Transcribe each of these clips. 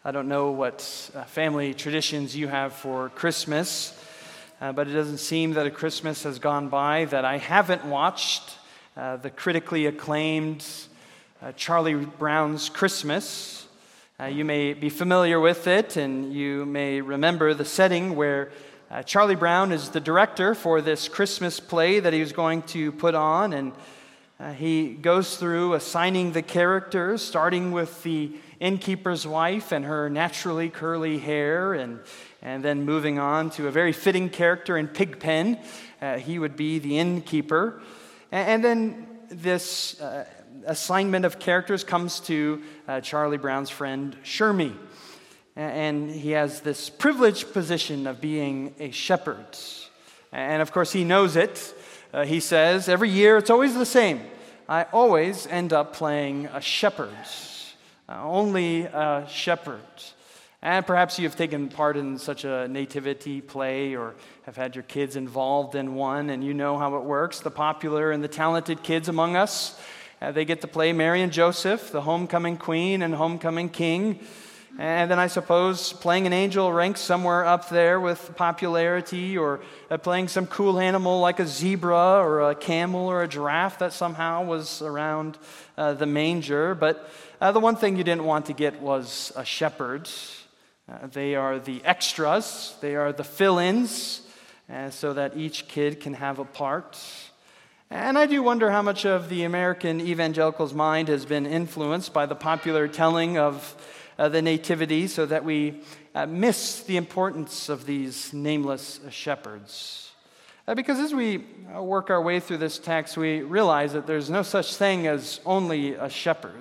I don't know what family traditions you have for Christmas, but it doesn't seem that a Christmas has gone by that I haven't watched the critically acclaimed Charlie Brown's Christmas. You may be familiar with it, and you may remember the setting where Charlie Brown is the director for this Christmas play that he was going to put on, and he goes through assigning the characters, starting with the innkeeper's wife and her naturally curly hair, and then moving on to a very fitting character in Pigpen. He would be the innkeeper. And then this assignment of characters comes to Charlie Brown's friend Shermie. And he has this privileged position of being a shepherd. And of course, he knows it. He says, every year it's always the same. I always end up playing a shepherd. Only a shepherd. And perhaps you've taken part in such a nativity play or have had your kids involved in one, and you know how it works. The popular and the talented kids among us, they get to play Mary and Joseph, the homecoming queen and homecoming king. And then I suppose playing an angel ranks somewhere up there with popularity, or playing some cool animal like a zebra or a camel or a giraffe that somehow was around the manger. But the one thing you didn't want to get was a shepherd. They are the extras. They are the fill-ins, so that each kid can have a part. And I do wonder how much of the American evangelical's mind has been influenced by the popular telling of the nativity, so that we miss the importance of these nameless shepherds. Because as we work our way through this text, we realize that there's no such thing as only a shepherd,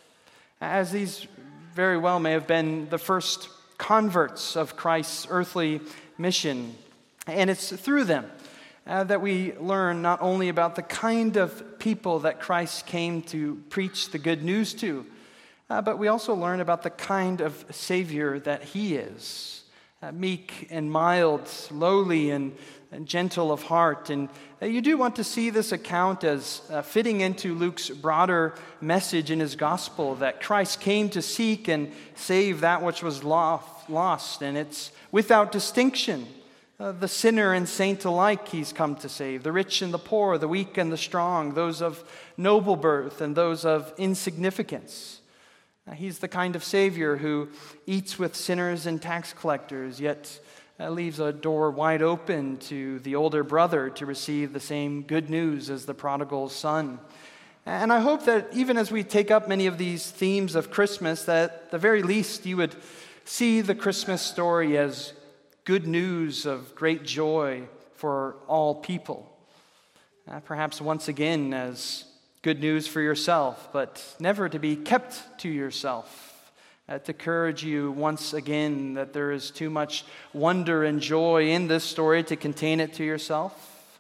as these very well may have been the first converts of Christ's earthly mission. And it's through them that we learn not only about the kind of people that Christ came to preach the good news to, but we also learn about the kind of Savior that He is, meek and mild, lowly and gentle of heart. And you do want to see this account as fitting into Luke's broader message in his gospel, that Christ came to seek and save that which was lost, and it's without distinction. The sinner and saint alike He's come to save, the rich and the poor, the weak and the strong, those of noble birth and those of insignificance. He's the kind of Savior who eats with sinners and tax collectors, yet leaves a door wide open to the older brother to receive the same good news as the prodigal son. And I hope that even as we take up many of these themes of Christmas, that at the very least you would see the Christmas story as good news of great joy for all people. Perhaps once again as good news for yourself, but never to be kept to yourself. To encourage you once again that there is too much wonder and joy in this story to contain it to yourself.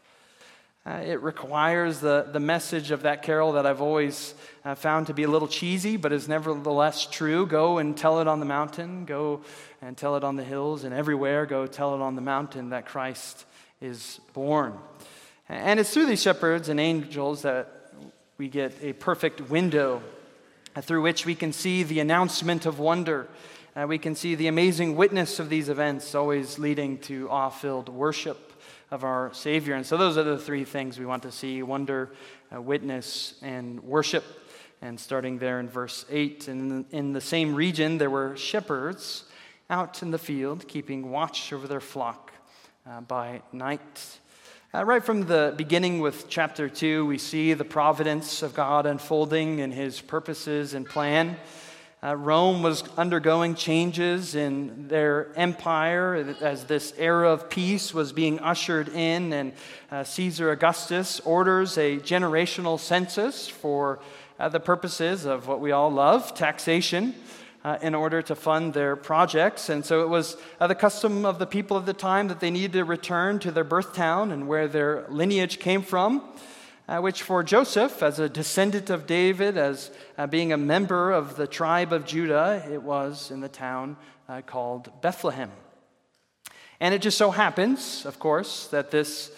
It requires the message of that carol that I've always found to be a little cheesy, but is nevertheless true. Go and tell it on the mountain. Go and tell it on the hills, and everywhere go tell it on the mountain that Christ is born. And it's through these shepherds and angels that we get a perfect window through which we can see the announcement of wonder. We can see the amazing witness of these events, always leading to awe-filled worship of our Savior. And so those are the three things we want to see: wonder, witness, and worship. And starting there in verse 8, in the same region there were shepherds out in the field, keeping watch over their flock by night. Right from the beginning with chapter 2, we see the providence of God unfolding in His purposes and plan. Rome was undergoing changes in their empire as this era of peace was being ushered in, and Caesar Augustus orders a generational census for the purposes of what we all love, taxation, in order to fund their projects. And so it was the custom of the people of the time that they needed to return to their birth town and where their lineage came from, which for Joseph, as a descendant of David, as being a member of the tribe of Judah, it was in the town called Bethlehem. And it just so happens, of course, that this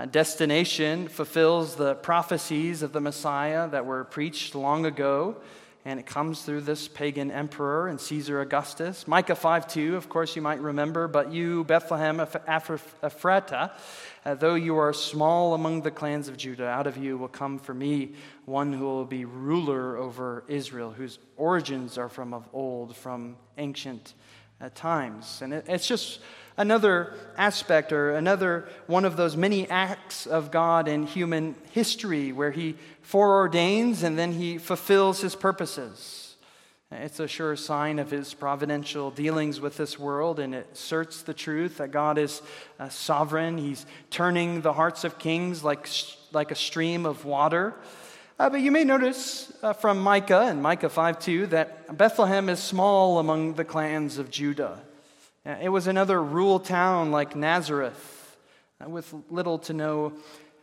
destination fulfills the prophecies of the Messiah that were preached long ago and it comes through this pagan emperor and Caesar Augustus. Micah 5:2, of course, you might remember, but you, Bethlehem Ephratah, though you are small among the clans of Judah, out of you will come for me one who will be ruler over Israel, whose origins are from of old, from ancient times. And it's just another aspect or another one of those many acts of God in human history where he foreordains and then he fulfills his purposes. It's a sure sign of his providential dealings with this world, and it asserts the truth that God is sovereign. He's turning the hearts of kings like a stream of water. But you may notice from Micah and Micah 5:2 that Bethlehem is small among the clans of Judah. It was another rural town like Nazareth with little to no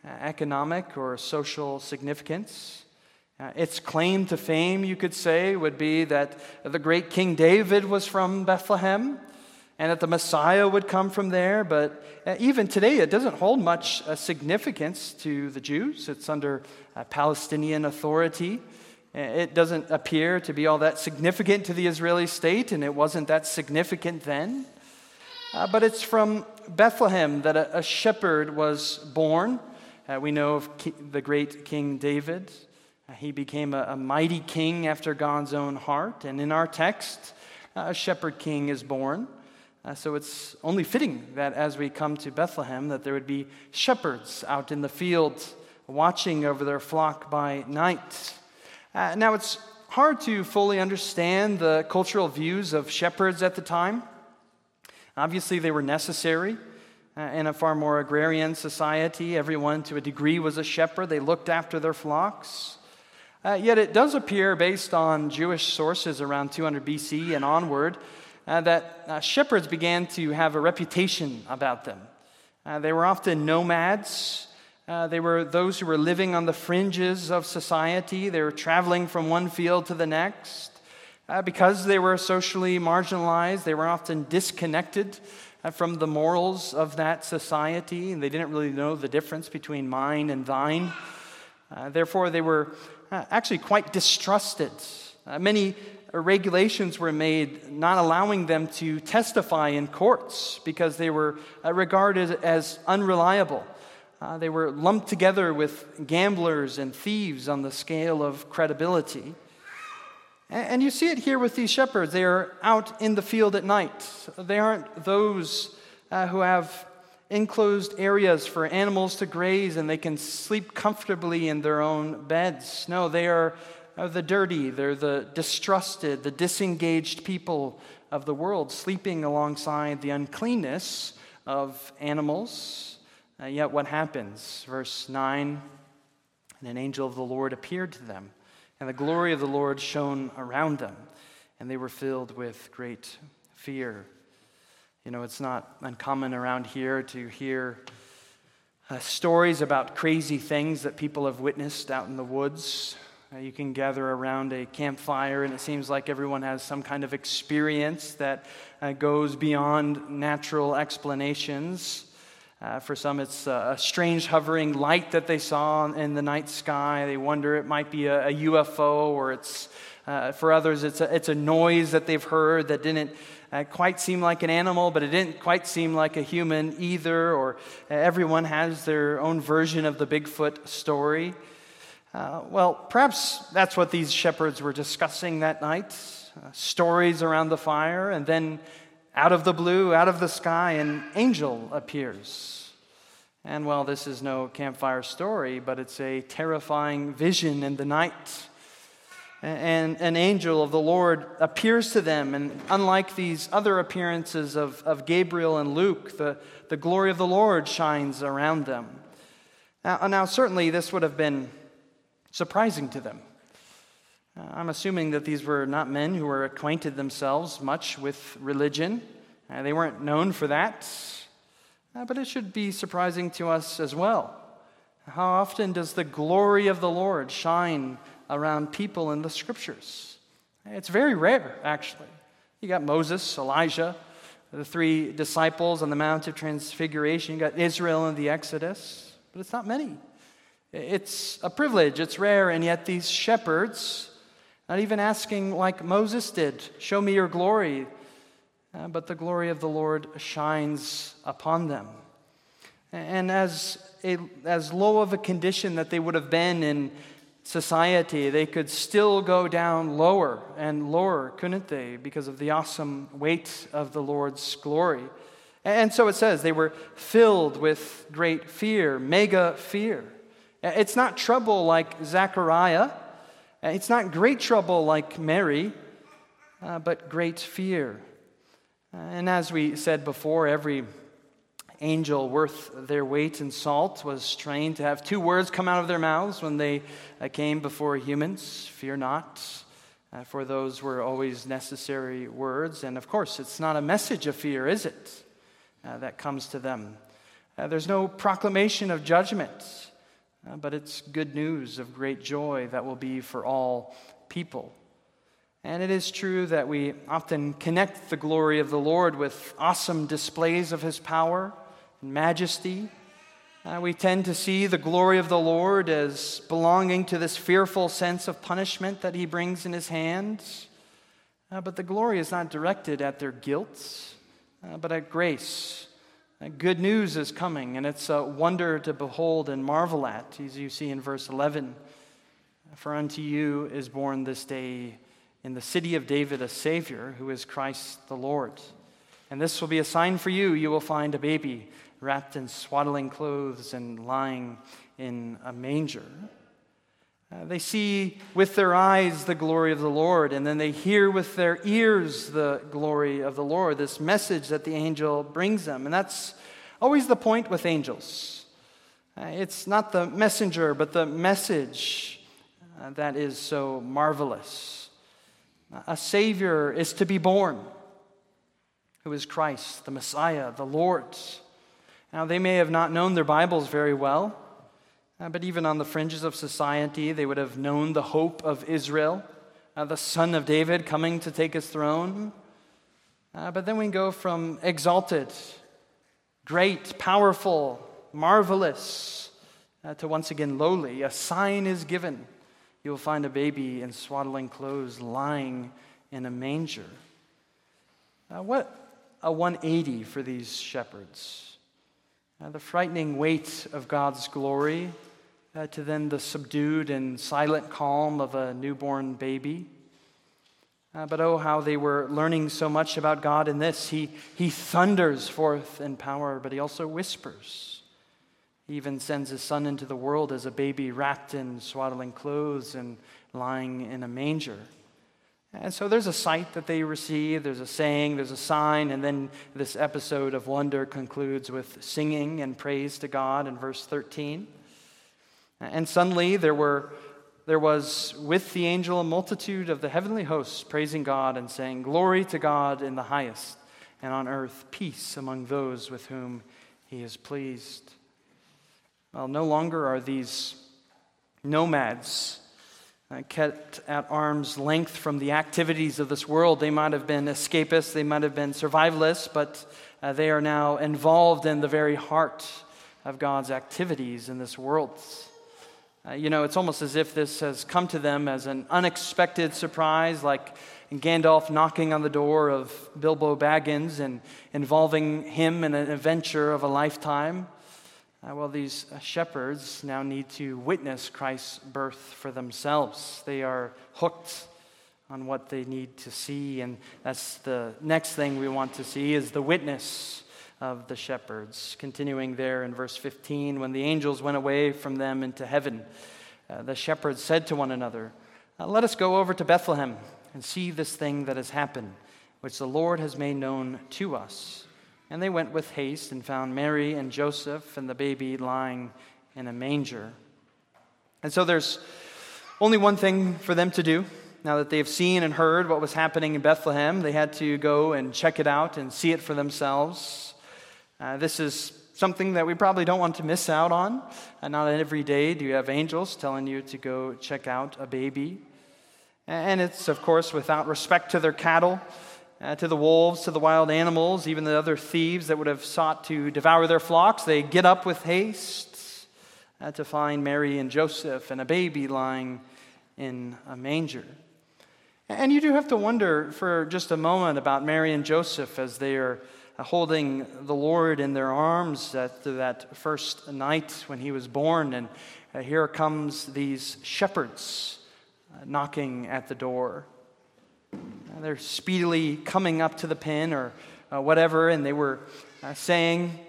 economic or social significance. Its claim to fame, you could say, would be that the great King David was from Bethlehem and that the Messiah would come from there. But even today, it doesn't hold much significance to the Jews. It's under Palestinian authority. It doesn't appear to be all that significant to the Israeli state, and it wasn't that significant then. But it's from Bethlehem that a shepherd was born. We know of the great King David. He became a mighty king after God's own heart. And in our text, a shepherd king is born. So it's only fitting that as we come to Bethlehem, that there would be shepherds out in the field watching over their flock by night. Now, it's hard to fully understand the cultural views of shepherds at the time. Obviously, they were necessary. In a far more agrarian society, everyone to a degree was a shepherd. They looked after their flocks. Yet it does appear, based on Jewish sources around 200 BC and onward, that shepherds began to have a reputation about them. They were often nomads. They were those who were living on the fringes of society. They were traveling from one field to the next. Because they were socially marginalized, they were often disconnected from the morals of that society, and they didn't really know the difference between mine and thine. Therefore, they were actually quite distrusted. Many regulations were made not allowing them to testify in courts because they were regarded as unreliable. They were lumped together with gamblers and thieves on the scale of credibility. And you see it here with these shepherds. They are out in the field at night. They aren't those who have enclosed areas for animals to graze and they can sleep comfortably in their own beds. No, they are the dirty, they're the distrusted, the disengaged people of the world, sleeping alongside the uncleanness of animals. Yet what happens? Verse 9, and an angel of the Lord appeared to them, and the glory of the Lord shone around them, and they were filled with great fear. You know, it's not uncommon around here to hear stories about crazy things that people have witnessed out in the woods. You can gather around a campfire, and it seems like everyone has some kind of experience that goes beyond natural explanations. For some, it's a strange hovering light that they saw in the night sky. They wonder it might be a UFO, or it's for others, it's a noise that they've heard that didn't quite seem like an animal, but it didn't quite seem like a human either. Or everyone has their own version of the Bigfoot story. Well, perhaps that's what these shepherds were discussing that night. Stories around the fire, and then out of the blue, out of the sky, an angel appears. And well, this is no campfire story, but it's a terrifying vision in the night. And an angel of the Lord appears to them, and unlike these other appearances of Gabriel and Luke, the glory of the Lord shines around them. Now certainly this would have been surprising to them. I'm assuming that these were not men who were acquainted themselves much with religion. They weren't known for that. But it should be surprising to us as well. How often does the glory of the Lord shine around people in the Scriptures? It's very rare, actually. You got Moses, Elijah, the 3 disciples on the Mount of Transfiguration. You got Israel in the Exodus. But it's not many. It's a privilege, it's rare, and yet these shepherds, Not even asking like Moses did, "Show me your glory," but the glory of the Lord shines upon them. And as low of a condition that they would have been in society, they could still go down lower and lower, couldn't they? Because of the awesome weight of the Lord's glory. And so it says they were filled with great fear, mega fear. It's not trouble like Zechariah. It's not great trouble like Mary, but great fear. And as we said before, every angel worth their weight in salt was trained to have two words come out of their mouths when they came before humans: fear not. For those were always necessary words. And of course, it's not a message of fear, is it, that comes to them? There's no proclamation of judgment, but it's good news of great joy that will be for all people. And it is true that we often connect the glory of the Lord with awesome displays of His power and majesty. We tend to see the glory of the Lord as belonging to this fearful sense of punishment that He brings in His hand. But the glory is not directed at their guilt, but at grace. Good news is coming, and it's a wonder to behold and marvel at, as you see in verse 11. For unto you is born this day in the city of David a Savior, who is Christ the Lord. And this will be a sign for you: you will find a baby wrapped in swaddling clothes and lying in a manger. They see with their eyes the glory of the Lord, and then they hear with their ears the glory of the Lord, this message that the angel brings them. And that's always the point with angels. It's not the messenger, but the message that is so marvelous. A Savior is to be born, who is Christ, the Messiah, the Lord. Now, they may have not known their Bibles very well, but even on the fringes of society, they would have known the hope of Israel, the Son of David coming to take His throne. But then we go from exalted, great, powerful, marvelous, to once again lowly. A sign is given. You will find a baby in swaddling clothes lying in a manger. What a 180 for these shepherds. The frightening weight of God's glory to then the subdued and silent calm of a newborn baby. But oh, how they were learning so much about God in this. He thunders forth in power, but He also whispers. He even sends His Son into the world as a baby wrapped in swaddling clothes and lying in a manger. And so there's a sight that they receive, there's a saying, there's a sign, and then this episode of wonder concludes with singing and praise to God in verse 13. And suddenly there was with the angel a multitude of the heavenly hosts praising God and saying, "Glory to God in the highest, and on earth peace among those with whom He is pleased." Well, no longer are these nomads kept at arm's length from the activities of this world. They might have been escapists, they might have been survivalists, but they are now involved in the very heart of God's activities in this world. It's almost as if this has come to them as an unexpected surprise, like Gandalf knocking on the door of Bilbo Baggins and involving him in an adventure of a lifetime. Well, these shepherds now need to witness Christ's birth for themselves. They are hooked on what they need to see, and that's the next thing we want to see is the witness of the shepherds. Continuing there in verse 15, when the angels went away from them into heaven, the shepherds said to one another, "Let us go over to Bethlehem and see this thing that has happened, which the Lord has made known to us." And they went with haste and found Mary and Joseph and the baby lying in a manger. And so there's only one thing for them to do. Now that they've seen and heard what was happening in Bethlehem, they had to go and check it out and see it for themselves. This is something that we probably don't want to miss out on. Not every day do you have angels telling you to go check out a baby. And it's, of course, without respect to their cattle, to the wolves, to the wild animals, even the other thieves that would have sought to devour their flocks. They get up with haste to find Mary and Joseph and a baby lying in a manger. And you do have to wonder for just a moment about Mary and Joseph as they are holding the Lord in their arms after that first night when he was born. And here comes these shepherds knocking at the door. They're speedily coming up to the pen or whatever, and they were saying,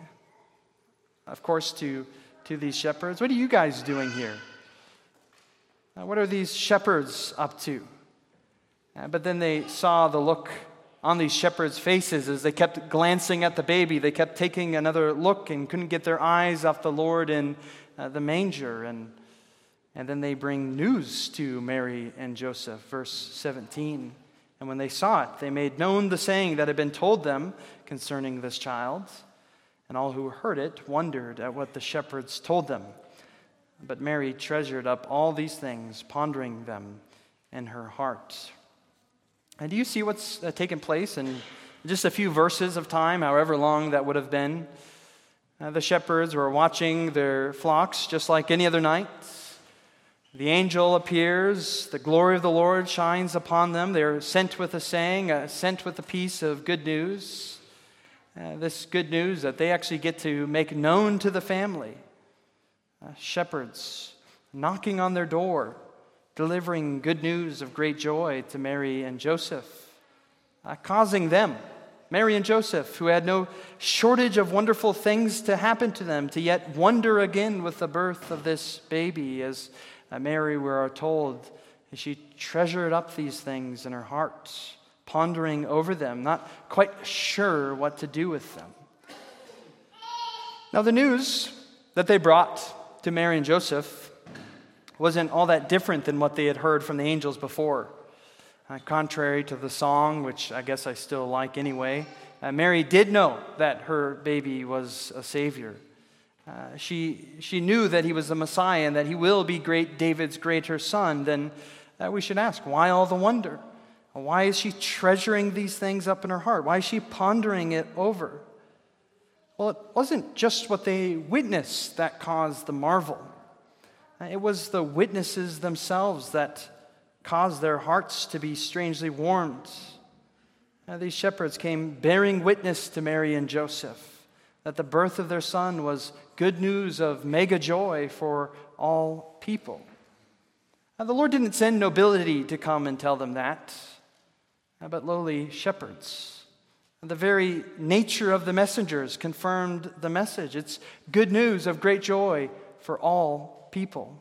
of course, to these shepherds, "What are you guys doing here? What are these shepherds up to?" But then they saw the look on these shepherds' faces as they kept glancing at the baby. They kept taking another look and couldn't get their eyes off the Lord in the manger. And then they bring news to Mary and Joseph, verse 17. "And when they saw it, they made known the saying that had been told them concerning this child. And all who heard it wondered at what the shepherds told them. But Mary treasured up all these things, pondering them in her heart." And do you see what's taken place in just a few verses of time, however long that would have been? The shepherds were watching their flocks just like any other night. The angel appears, the glory of the Lord shines upon them. They're sent with a saying, sent with a piece of good news. This good news that they actually get to make known to the family. Shepherds knocking on their door, delivering good news of great joy to Mary and Joseph, causing them, Mary and Joseph, who had no shortage of wonderful things to happen to them, to yet wonder again with the birth of this baby. As Mary, we are told, she treasured up these things in her heart, pondering over them, not quite sure what to do with them. Now, the news that they brought to Mary and Joseph wasn't all that different than what they had heard from the angels before. Contrary to the song, which I guess I still like anyway, Mary did know that her baby was a Savior. She knew that he was the Messiah and that he will be great David's greater son. Then we should ask, why all the wonder? Why is she treasuring these things up in her heart? Why is she pondering it over? Well, it wasn't just what they witnessed that caused the marvel. It was the witnesses themselves that caused their hearts to be strangely warmed. These shepherds came bearing witness to Mary and Joseph that the birth of their son was good news of mega joy for all people. The Lord didn't send nobility to come and tell them that, but lowly shepherds. The very nature of the messengers confirmed the message. It's good news of great joy for all people.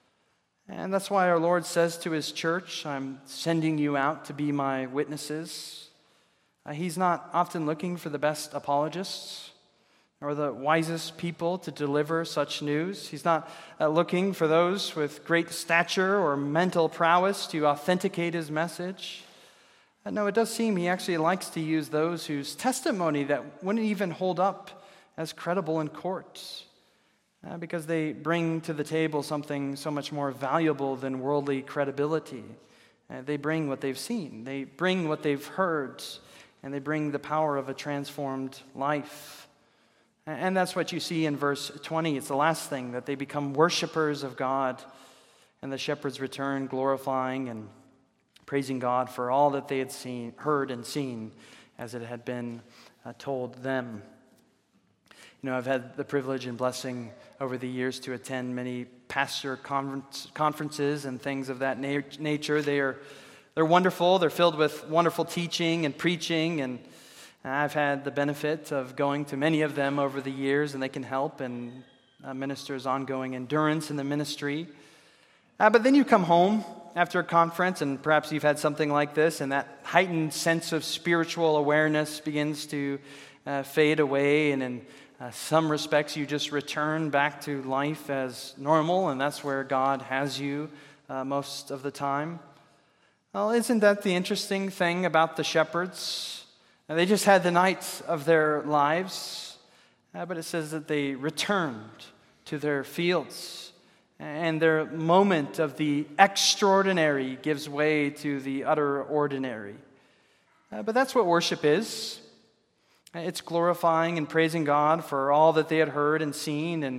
And that's why our Lord says to his church, "I'm sending you out to be my witnesses." He's not often looking for the best apologists or the wisest people to deliver such news. He's not looking for those with great stature or mental prowess to authenticate his message. No, it does seem he actually likes to use those whose testimony that wouldn't even hold up as credible in court. Because they bring to the table something so much more valuable than worldly credibility. They bring what they've seen, they bring what they've heard, and they bring the power of a transformed life. And that's what you see in verse 20. It's the last thing, that they become worshipers of God. And the shepherds return, glorifying and praising God for all that they had seen, heard and seen as it had been told them. You know, I've had the privilege and blessing over the years to attend many pastor conferences and things of that nature. They're wonderful. They're filled with wonderful teaching and preaching, and I've had the benefit of going to many of them over the years, and they can help and ministers ongoing endurance in the ministry. But then you come home after a conference, and perhaps you've had something like this, and that heightened sense of spiritual awareness begins to fade away, and in some respects, you just return back to life as normal, and that's where God has you most of the time. Well, isn't that the interesting thing about the shepherds? They just had the night of their lives, but it says that they returned to their fields, and their moment of the extraordinary gives way to the utter ordinary. But that's what worship is. It's glorifying and praising God for all that they had heard and seen, and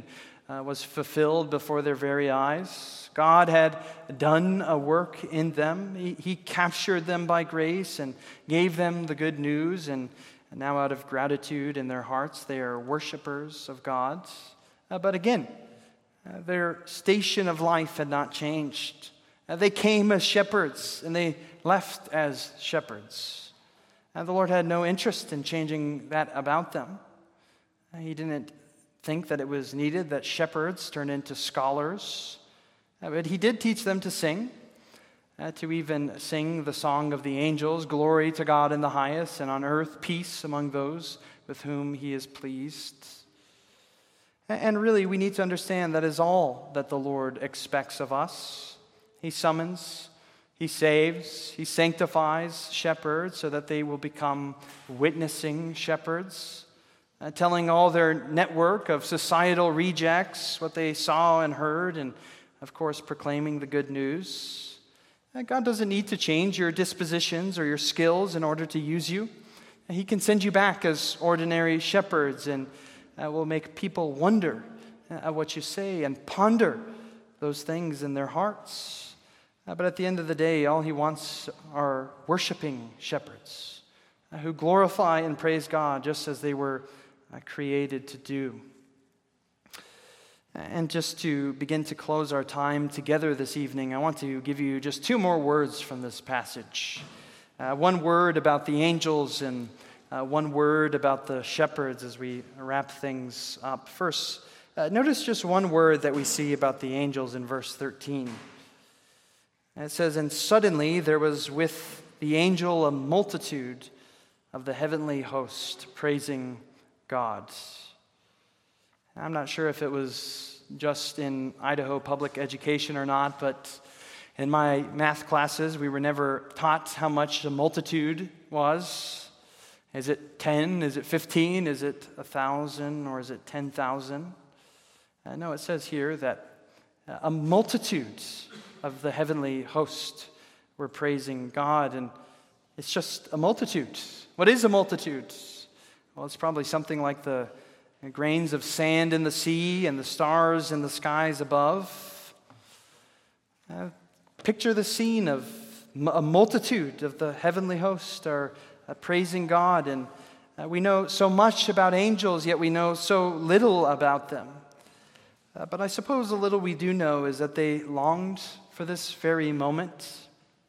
was fulfilled before their very eyes. God had done a work in them. He captured them by grace and gave them the good news, and now out of gratitude in their hearts, they are worshipers of God. But again, their station of life had not changed. They came as shepherds, and they left as shepherds. And the Lord had no interest in changing that about them. He didn't think that it was needed that shepherds turn into scholars. But he did teach them to sing, to even sing the song of the angels, glory to God in the highest, and on earth peace among those with whom he is pleased. And really, we need to understand that is all that the Lord expects of us. He summons, he saves, he sanctifies shepherds so that they will become witnessing shepherds, telling all their network of societal rejects what they saw and heard, and of course, proclaiming the good news. God doesn't need to change your dispositions or your skills in order to use you. He can send you back as ordinary shepherds and will make people wonder at what you say and ponder those things in their hearts. But at the end of the day, all he wants are worshiping shepherds who glorify and praise God just as they were created to do. And just to begin to close our time together this evening, I want to give you just two more words from this passage. One word about the angels and one word about the shepherds as we wrap things up. First, notice just one word that we see about the angels in verse 13. And it says, "And suddenly there was with the angel a multitude of the heavenly host praising God." I'm not sure if it was just in Idaho public education or not, but in my math classes, we were never taught how much a multitude was. Is it 10? Is it 15? Is it 1,000? Or is it 10,000? No, it says here that a multitude of the heavenly host were praising God, and it's just a multitude. What is a multitude? Well, it's probably something like the grains of sand in the sea and the stars in the skies above. Picture the scene of a multitude of the heavenly host are praising God, and we know so much about angels, yet we know so little about them. But I suppose the little we do know is that they longed for this very moment.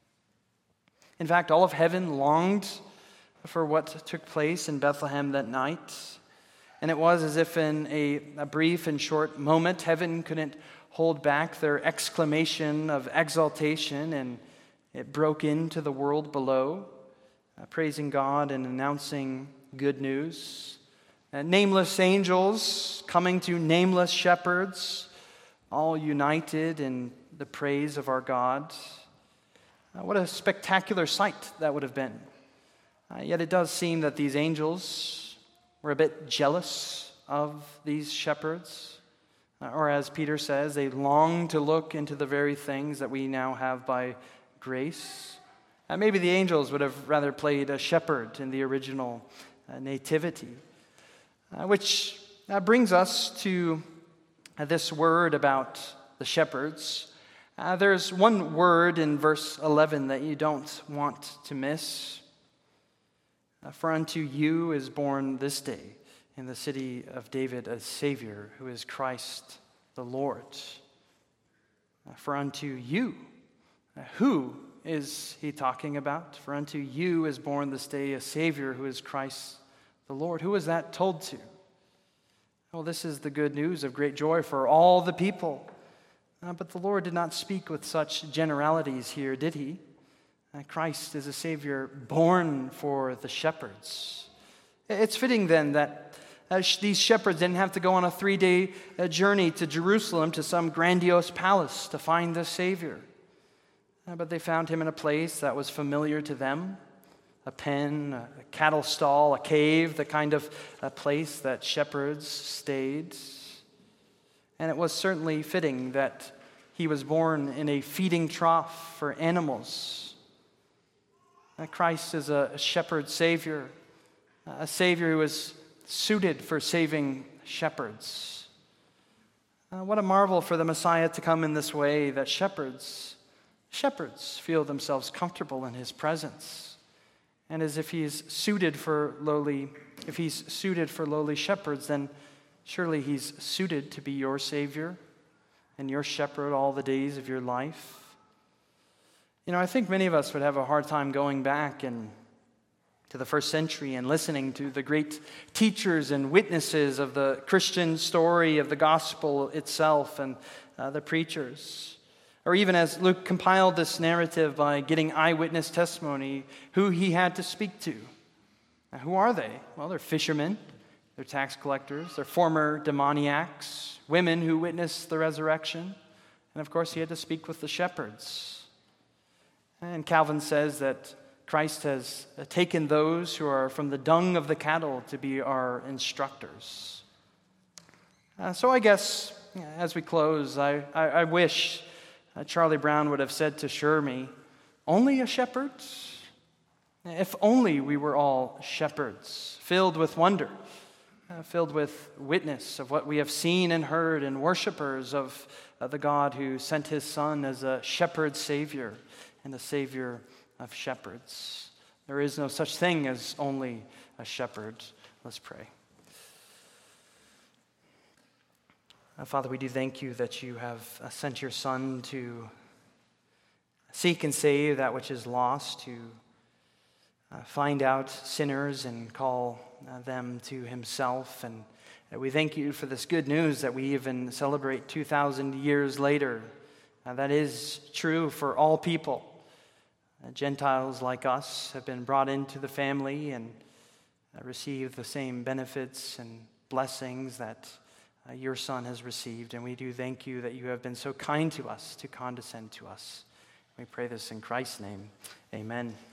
In fact, all of heaven longed for what took place in Bethlehem that night. And it was as if in a brief and short moment, heaven couldn't hold back their exclamation of exaltation, and it broke into the world below, praising God and announcing good news. Nameless angels coming to nameless shepherds, all united in the praise of our God. What a spectacular sight that would have been. Yet it does seem that these angels were a bit jealous of these shepherds. Or as Peter says, they long to look into the very things that we now have by grace. Maybe the angels would have rather played a shepherd in the original nativity. Which brings us to this word about the shepherds. There's one word in verse 11 that you don't want to miss. "For unto you is born this day in the city of David a Savior, who is Christ the Lord." For unto you. Who is he talking about? For unto you is born this day a Savior, who is Christ the Lord. Who is that told to? Well, this is the good news of great joy for all the people. But the Lord did not speak with such generalities here, did he? Christ is a Savior born for the shepherds. It's fitting then that these shepherds didn't have to go on a 3-day journey to Jerusalem to some grandiose palace to find the Savior. But they found him in a place that was familiar to them, a pen, a cattle stall, a cave, the kind of place that shepherds stayed. And it was certainly fitting that he was born in a feeding trough for animals. Christ is a shepherd Savior, a Savior who is suited for saving shepherds. What a marvel for the Messiah to come in this way, that shepherds feel themselves comfortable in his presence. And as if he's suited for lowly shepherds, then surely he's suited to be your Savior and your shepherd all the days of your life. I think many of us would have a hard time going back to the first century and listening to the great teachers and witnesses of the Christian story of the gospel itself and the preachers. Or even as Luke compiled this narrative by getting eyewitness testimony, who he had to speak to. Now, who are they? Well, they're fishermen, they're tax collectors, they're former demoniacs, women who witnessed the resurrection. And of course, he had to speak with the shepherds. And Calvin says that Christ has taken those who are from the dung of the cattle to be our instructors. So I guess, as we close, I wish Charlie Brown would have said to Shermy, only a shepherd? If only we were all shepherds, filled with wonder, filled with witness of what we have seen and heard, and worshipers of the God who sent his Son as a shepherd Savior and the Savior of shepherds. There is no such thing as only a shepherd. Let's pray. Father, we do thank you that you have sent your Son to seek and save that which is lost, to find out sinners and call them to himself. And we thank you for this good news that we even celebrate 2,000 years later. That is true for all people. Gentiles like us have been brought into the family and receive the same benefits and blessings that your Son has received. And we do thank you that you have been so kind to us, to condescend to us. We pray this in Christ's name. Amen.